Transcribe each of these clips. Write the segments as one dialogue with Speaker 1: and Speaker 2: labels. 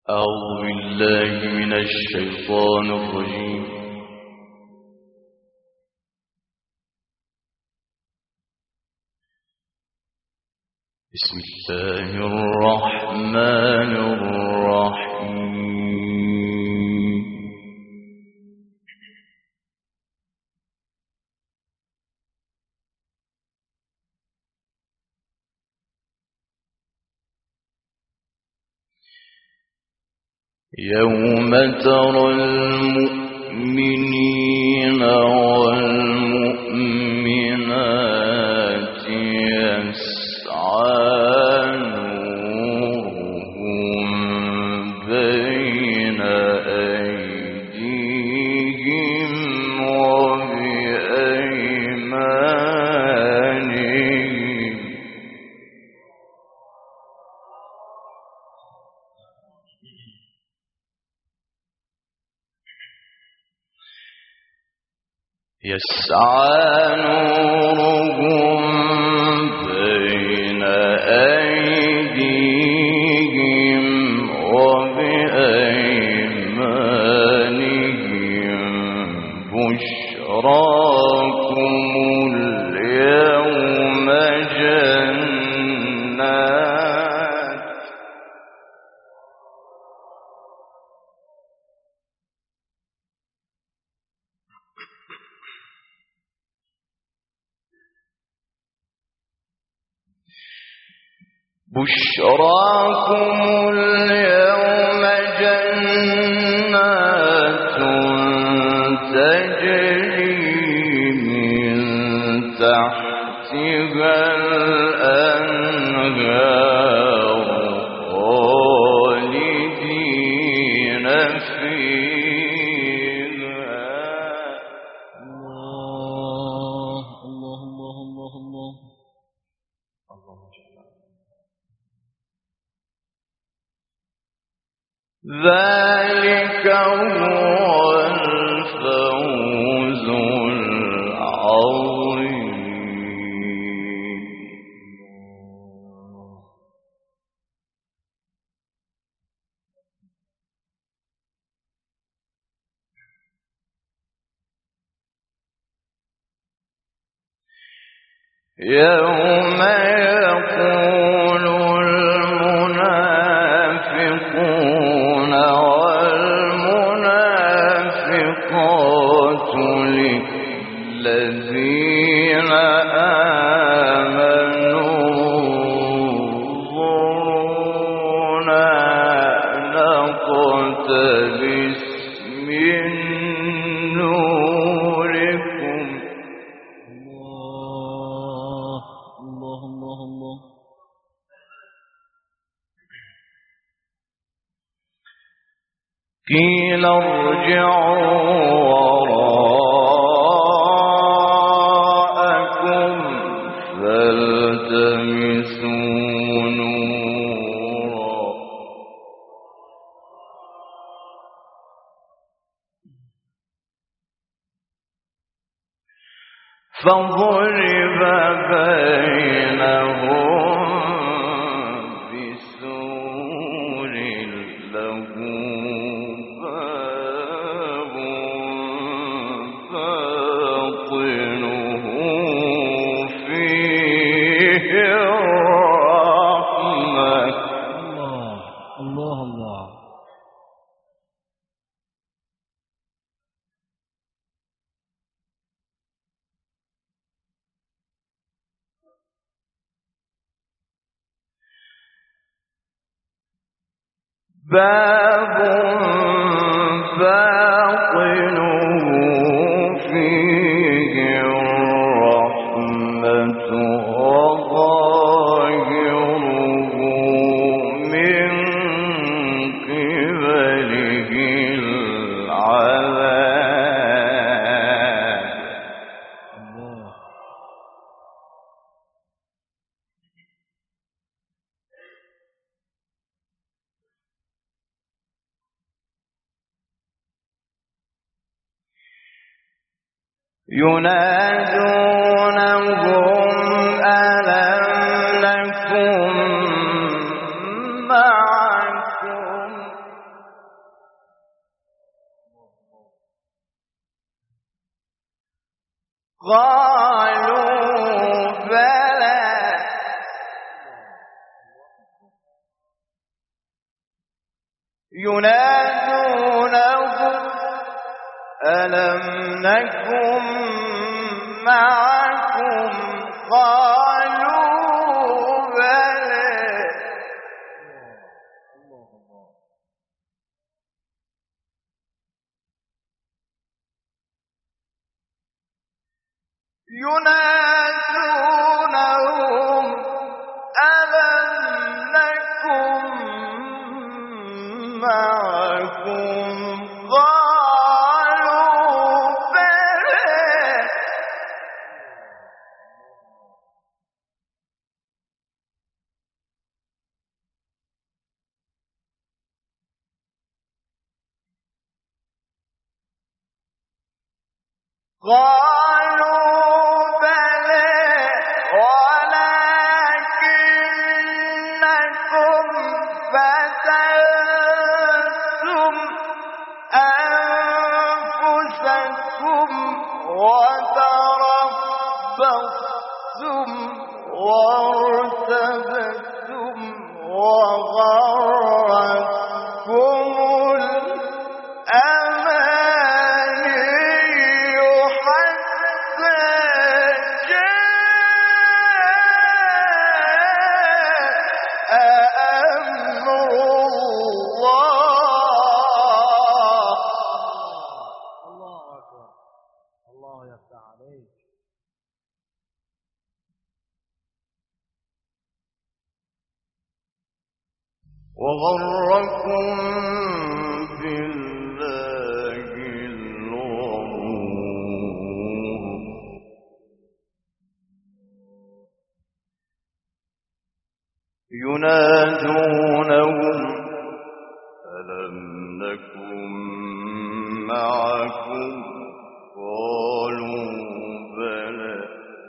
Speaker 1: أعوذ بالله من الشيطان الرجيم. بسم الله الرحمن الرحيم. يوم ترى المؤمنين والمؤمنات يسعى نورهم بين أيديهم وبأيمانهم يسعى نورهم بين أيديهم وبأيمانهم بشراكم اليوم جنات تجري من تحتها الأنهار خالدين فيها. الله الله الله الله الله ذلك هو الفوز العظيم. يوم يقول المنافقون والمنافقات للذين آمنوا انظرونا نقتبس من نوركم. الله الله الله. قيل ارجعوا وراءكم فالتمسوا نورا فضرب بينهم بسور له باب باطنه فيه الرحمة. الله الله الله. باب باطنه فيه الرحمة وظاهره من قبله العذاب. ينادونهم ألم نكن معكم قالوا بلى ينادونهم ألم نكن معكم قالوا بلى ينادونهم ألم نكن معكم قالوا بلى قالوا بلى ولكنكم فتنتم أنفسكم وتربصتم وارتبتم وغرتكم الأماني حتى جاء أمر الله.
Speaker 2: الله أكبر. الله يفتح عليك.
Speaker 1: وغركم بالله الغرور ينادونهم ألم نكن معكم قالوا بلى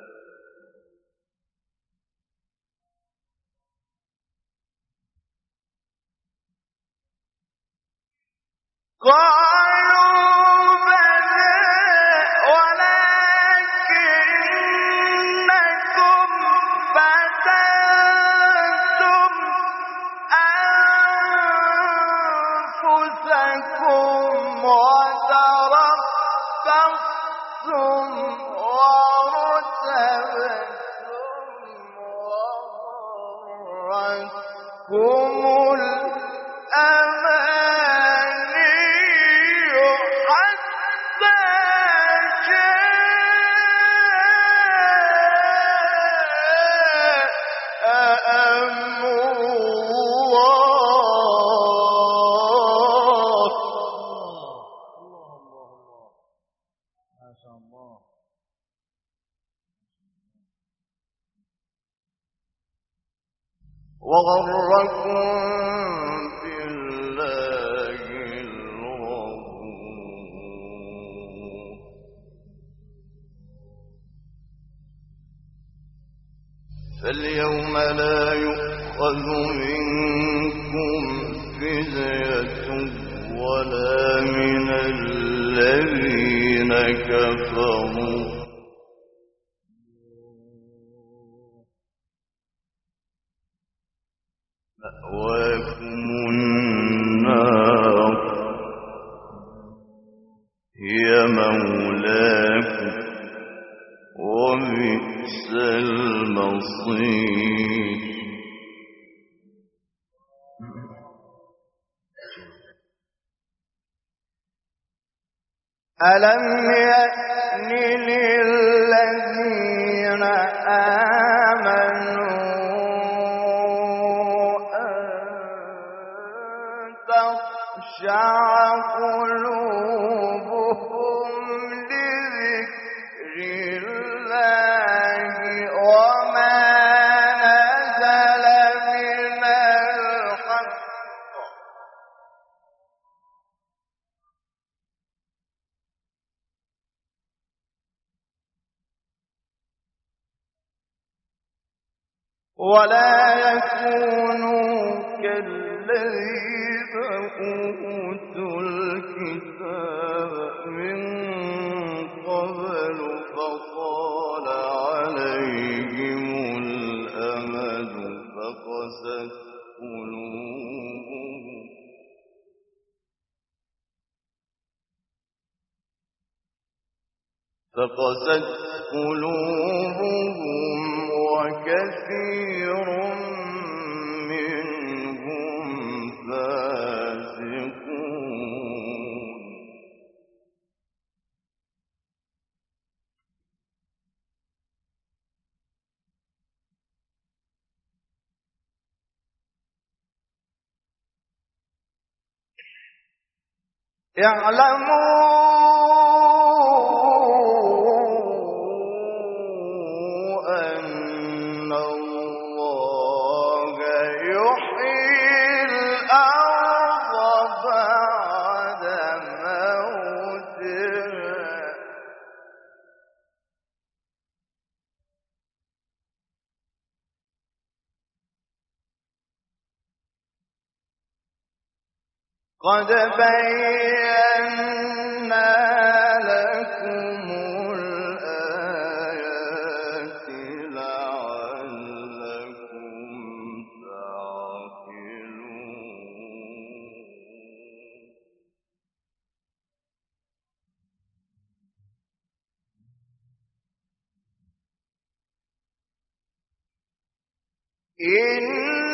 Speaker 1: قالوا بلى ولكنكم فتنتم أنفسكم وتربصتم وارتبتم وغرتكم الأماني حتى جاء أمر الله.
Speaker 2: الله ما شاء الله.
Speaker 1: وغركم بالله الغرور فاليوم لا يؤخذ منكم فدية ولا من الذين كفروا مأواكم النار هي مولاكم وبئس المصير. ألم يأن للذين آمنوا تخشع قلوبهم لذكر الله وما نزل من الحق ولا يكونوا كالذين أوتوا الكتاب من قبل فطال فقست قلوبهم وكثير منهم فاسقون اعلموا أن الله يحيي الأرض بعد موتها قد بينا لكم الآيات لعلكم تعقلون إن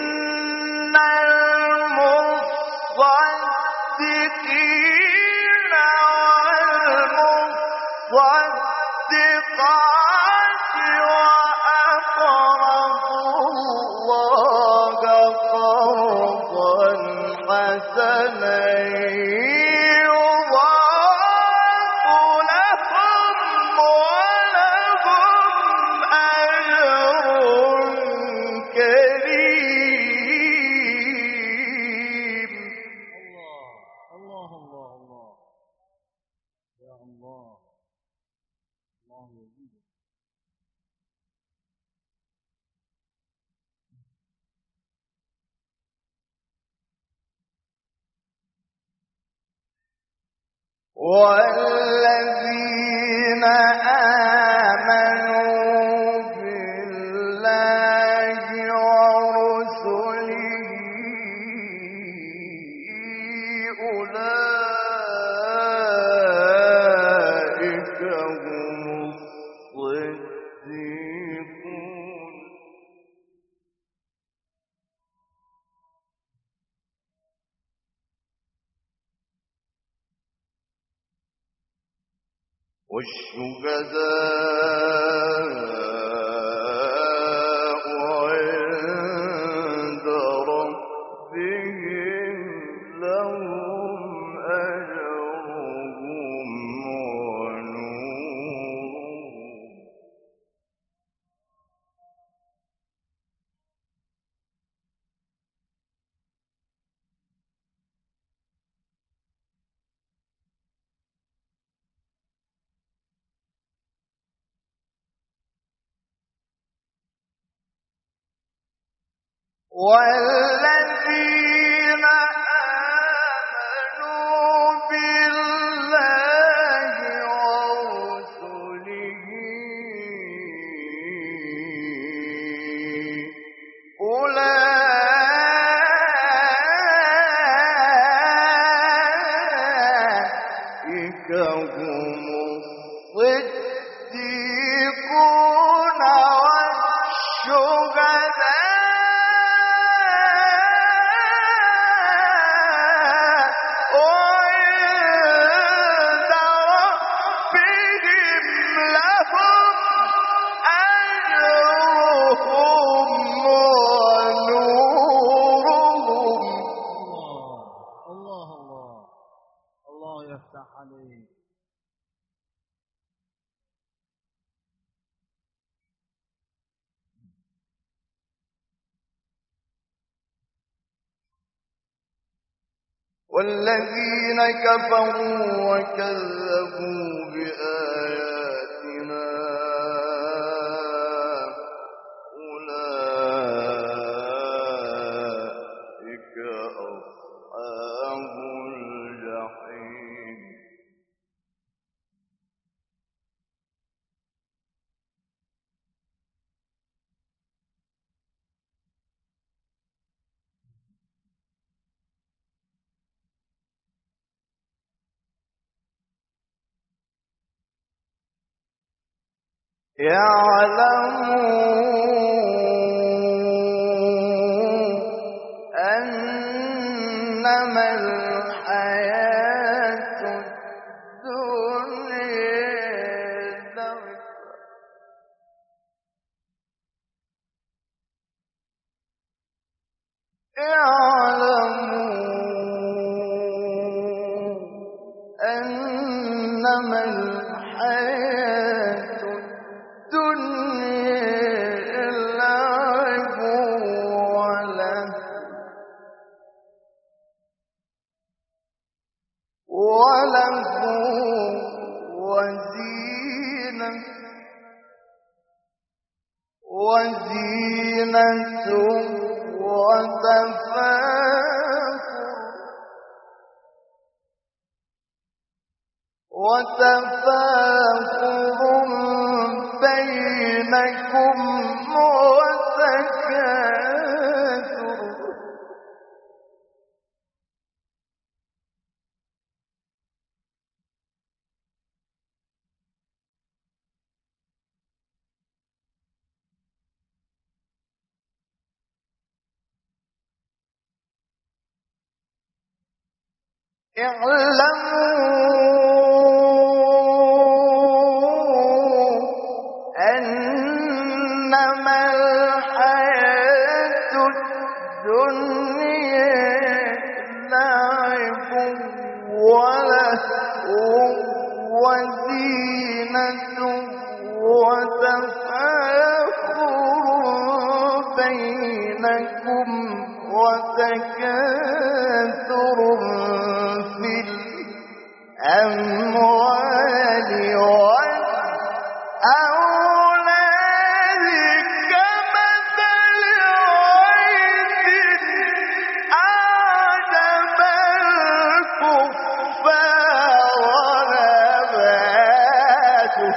Speaker 1: المصدقين والمصدقات وأقرضوا الله قرضا حسنا يضاعف لهم ولهم أجر كريم.
Speaker 2: الله الله الله يا الله الله يزيد.
Speaker 1: والذين آمنوا بالله ورسله أولئك هم الصديقون والشهداء عند ربهم لهم أجرهم ونورهم والذين آمنوا بالله ورسله أولئك هم الصديقون
Speaker 2: عليك.
Speaker 1: والذين كفروا وكذبوا بآياتنا أولئك أصحاب الجحيم اعلموا أنما الحياة الدنيا أنما الحياة الدنيا لعب وله وزينة وتفاخر بينكم وتكاثر اعلموا أنما الحياة الدنيا لعب ولهو وزينة وتفاخر بينكم وتكاثر في الأموال والأولاد كمثل غيث أعجب الكفار نباته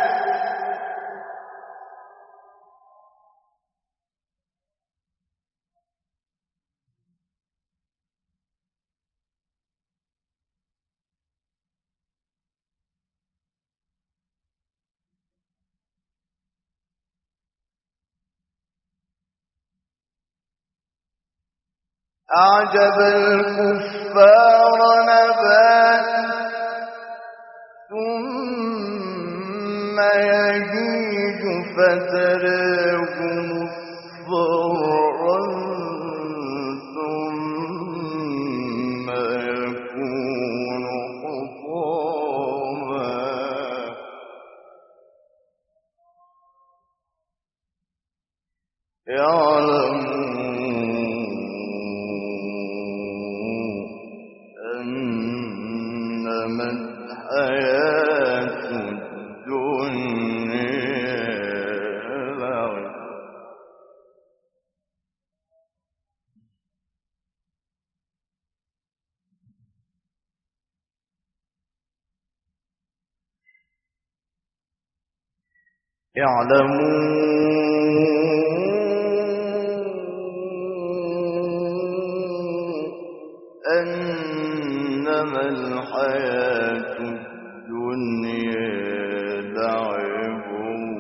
Speaker 1: أعجب الكفار نباته ثم يهيج فتراه مصفرا ثم يكون حطاما أنما الحياة الدنيا لعب اعلموا أنما الحياة الدنيا لعب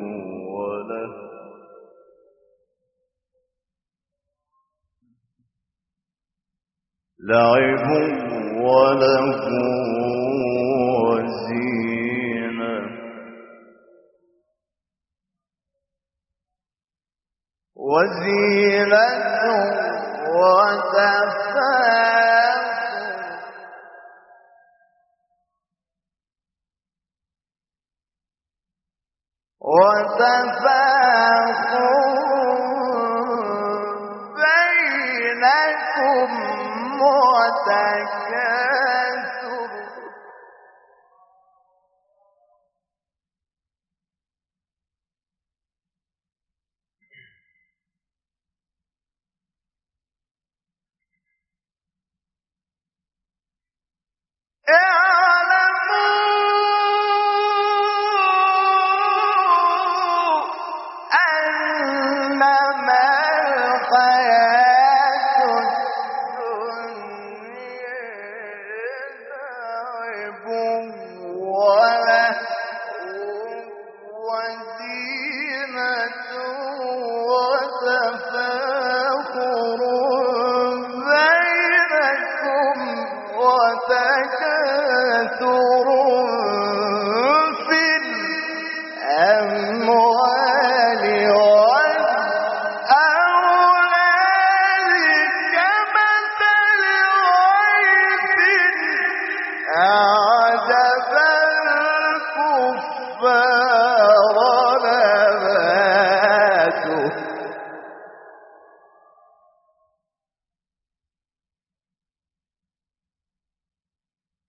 Speaker 1: وله وزينة وتفاخر بينكم وتكاثر اعلموا أنما الحياة الدنيا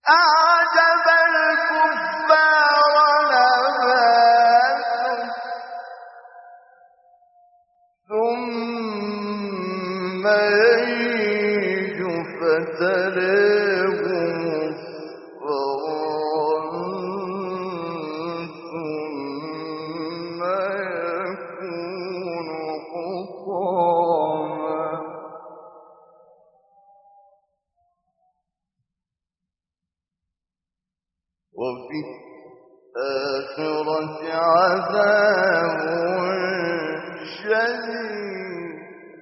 Speaker 1: أعجب الكفار نباته ثم يهيج فتراه مصفرا ثم يكون حطاما وفي الآخرة عذاب شديد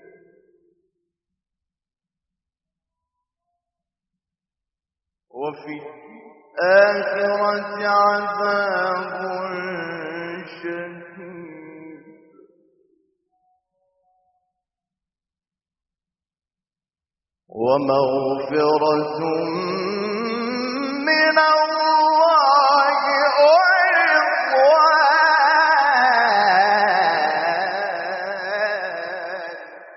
Speaker 1: وفي الآخرة عذاب شديد ومغفرة من الله ورضوان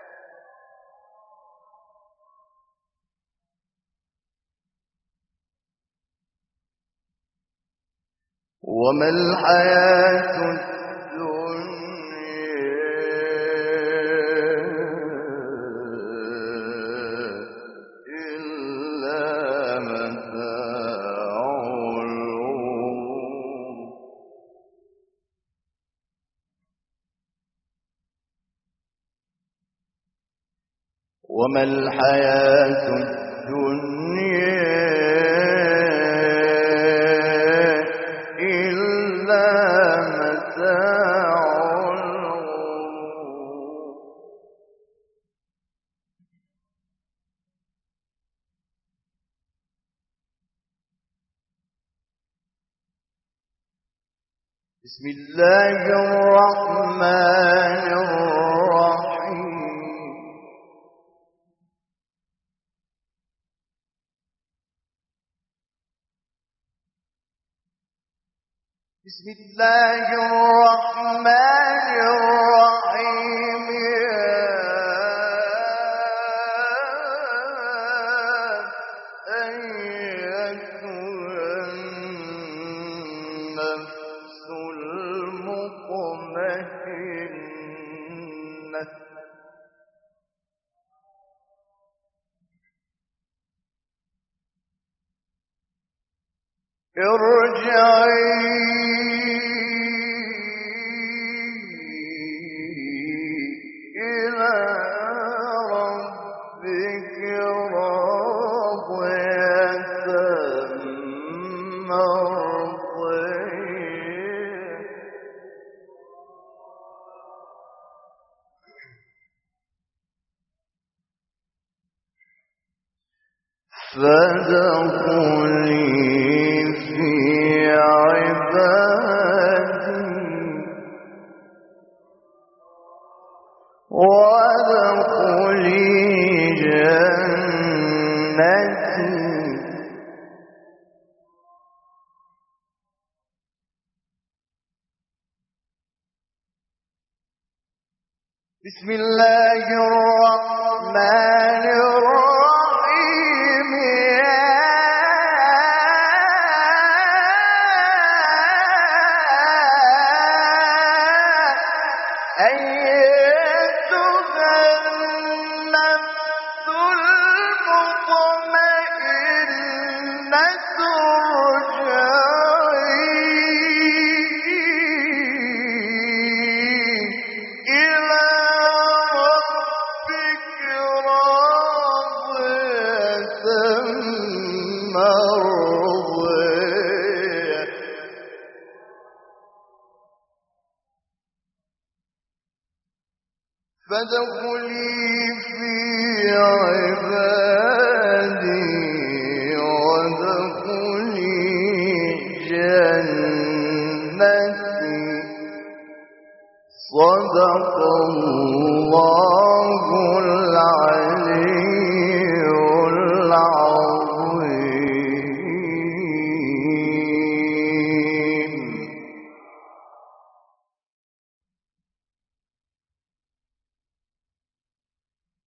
Speaker 1: وما الحياة وما الحياة الدنيا إلا متاع الغرور بسم الله الرحمن الرحيم بسم الله الرحمن الرحيم يا أيتها النفس المطمئنة ارجعي إلى ربك راضية مرضية فادخلي في عبادي وادخلي جنتي بسم الله الرحمن الرحيم أيتها النفس المطمئنة ارجعي إلى ربك راضية مرضية فادخلي في عبادي وادخلي جنتي صدق الله العظيم